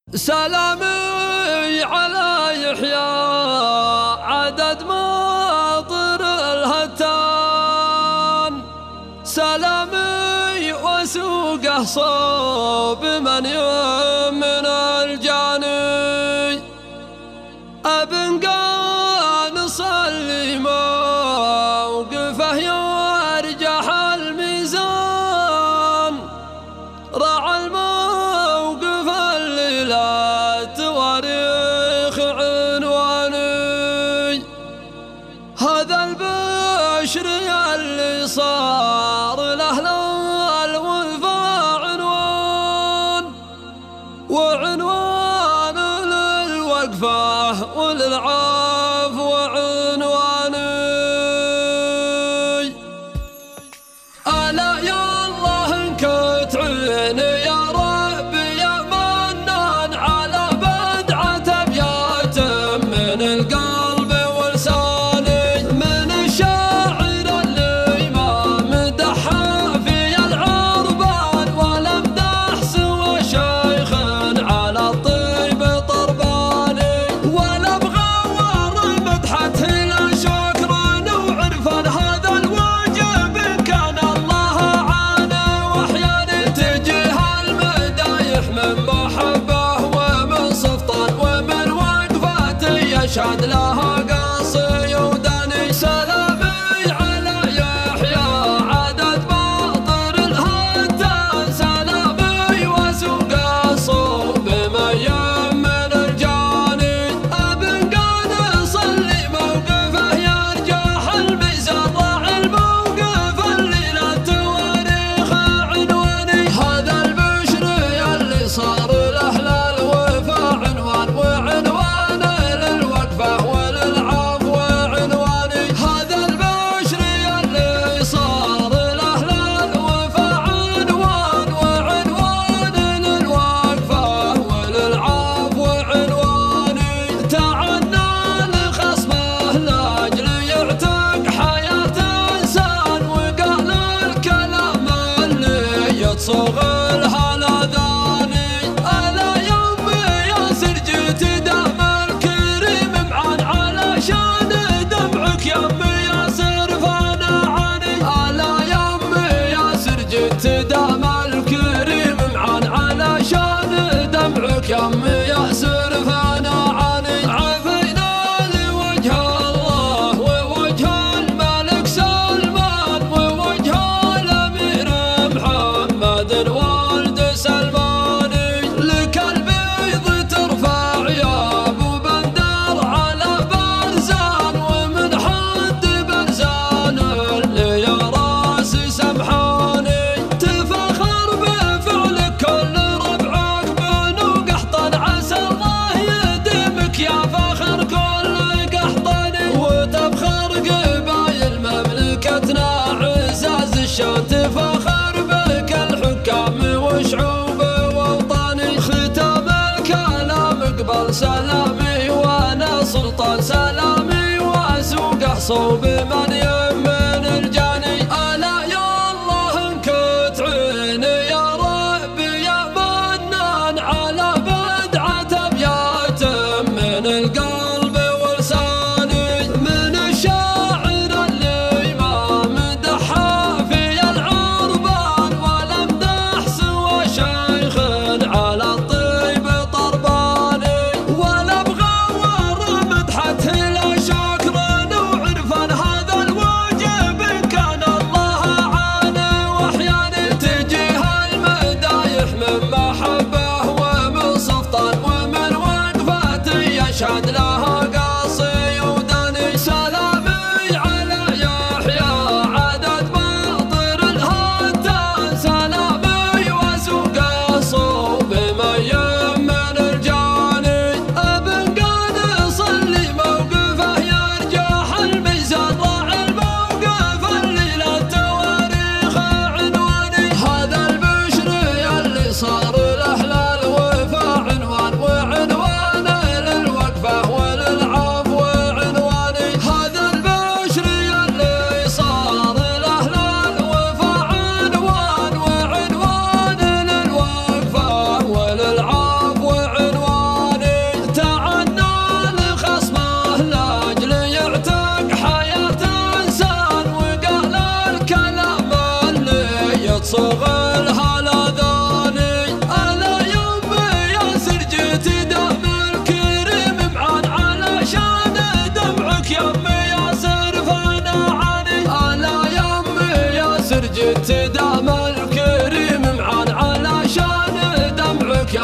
سلامي على يحيى عدد ماطر الهتان، سلامي وسوقه صوب من يمن الجاني، ابن قانص اللي موقفه يرجح الميزان، راعى الموقف اللي لا تواريخ عنواني، هذا البشري اللي صار له الوفا عنوان، وعنوان للوقفة وللعفو عنواني. ألا يا الله انكت عيني يا ربي يا منان على بدعة أبيات من القلب ولساني، من الشاعر اللي ما مدحها في العربان، ولا مدح سوى شيخ على الطيب طرباني، ولا بغوى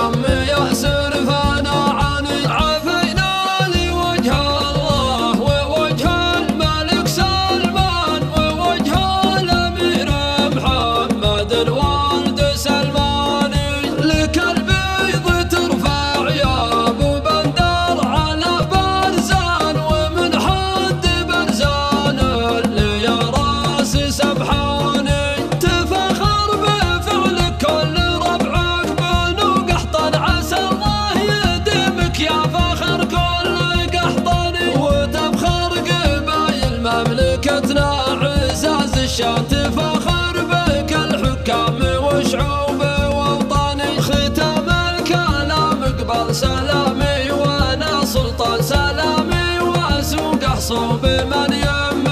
يم يأسر فانا عني عفينا لوجه الله ووجه الملك سلمان ووجه الأمير محمد الوالد سلماني. لك البيض ترفع يا أبو بندر على برزان ومن حد برزان اللي يا راس سبحاني. تفخر بفعلك كل ربعك بنو قحطان عسى الله يديمك يا فخر كل قحطاني. وتفخر قبايل مملكتنا عزاز الشام تفخر بك الحكام وشعوب ووطني. ختام الكلام اقبل سلامي وانا سلطان سلامي واسوق حصوب من يم